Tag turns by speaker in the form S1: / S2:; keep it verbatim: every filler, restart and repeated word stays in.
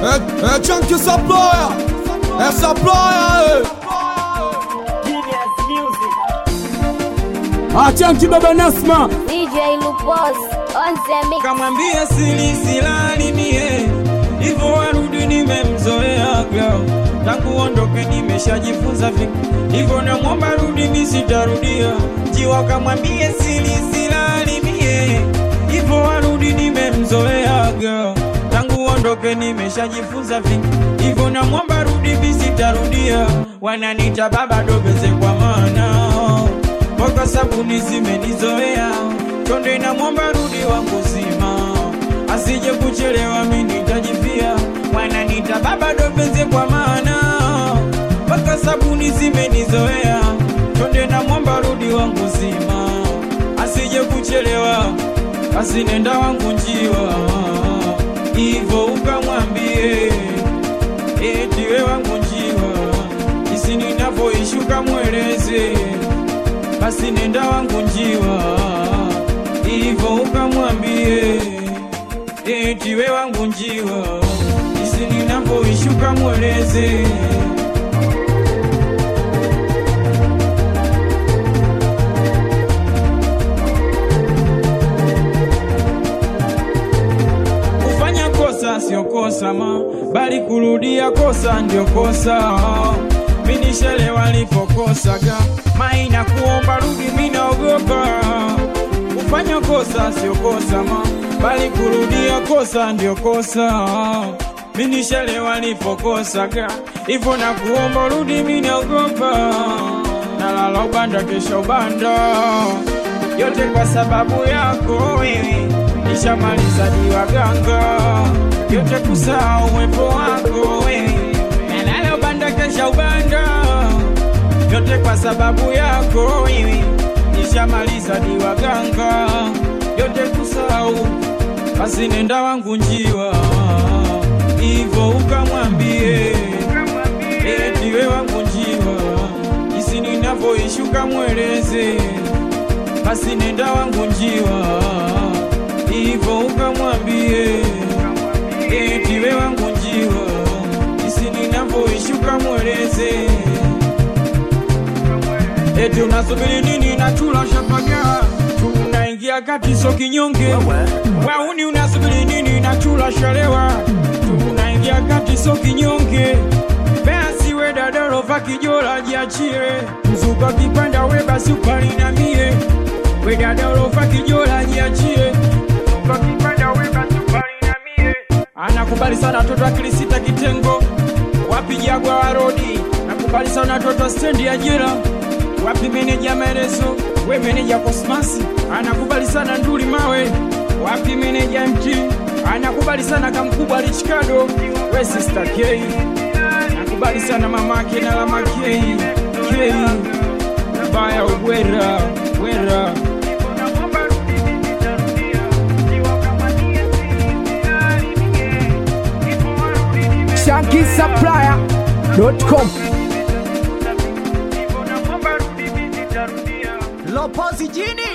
S1: É, é Chunky Supplier, é Supplier.
S2: Genius Music.
S1: Ah, Chunky Baba Nasma
S3: D J Lupos on the mix.
S4: Kamwambia sili silali mie, hivyo warudi nimemzoea girl. Tangu ondoke nimeshajifunza vingi, hivyo namwomba rudi misitarudia. Jiwa kamwambia sili silali mie, hivyo warudi nimemzoea girl. Tangu ondoke nimeshajifunza vingi, hivyo namwomba rudi misitarudia. Wananiita baba dobeze kwa maana mpaka sabuni zimenizoea. Tonde na mwomba rudi wangu zima, asije kuchelewa mimi nitajifia. Wananiita baba dobeze kwa maana mpaka sabuni zimenizoea. Tonde na mwomba rudi wangu zima, asije kuchelewa, asinenda wangu njiwa. Ivo ukamwambie eti we wangu njiwa, isi ninavyoishuka mweleze, basi nenda wangu njiwa. Ivo ukamwambie eti we wangu njiwa, isi ninavyoishuka mweleze. Kufanya kosa sio kosa ma, bali kurudia kosa ndio kosa. Mimi nishelewa nilipokosaga, maina kuomba rudi mimi naogopa. Kufanya kosa sio kosa ma, bali kurudia kosa ndio kosa. Mimi nishelewa nilipokosaga, hivyo na kuomba rudi mimi naogopa. Nalala ubanda kesha ubanda, yote kwa sababu yako wewe. Nishamaliza diwa ganga, yote kusahau uwepo wako wewe. Nalala ubanda kesha ubanda, yote kwa sababu yako wewe. Nishamaliza diwa ganga, yote kusahau, basi nenda wangu njiwa. Ivo ukamwambie eti we wangu njiwa, isi ninavyoishuka mweleze, basi nenda wangu njiwa. Ivo ukamwambie eti we wangu njiwa, isi ninavyoishuka mweleze. Eti unasubiri nini na chula shapaga, tunaingia kati so kinyonge. Wauni unasubiri nini na chula shalewa, tunaingia kati so kinyonge. Basi we dadaro vakijola jiachie, mzuka kipanda we basi upali na mie. We dadaro vakijola jiachie, mzuka kipanda we basi upali na mie. Anakubali sana toto akilisita kitengo, wapi jagwa wa rodi. Nakubali sana toto stendi ya jela, wapi meneja maelezo, we meneja Kosmasi. Anakubali sana nduli mawe, wapi meneja mti. Anakubali sana kamkubwa Lichikado, we sister K. Nakubali sana mamake na lama K. K Baya uwera, wera.
S1: Chunky Supplier dot com.
S2: Lopozi Genie.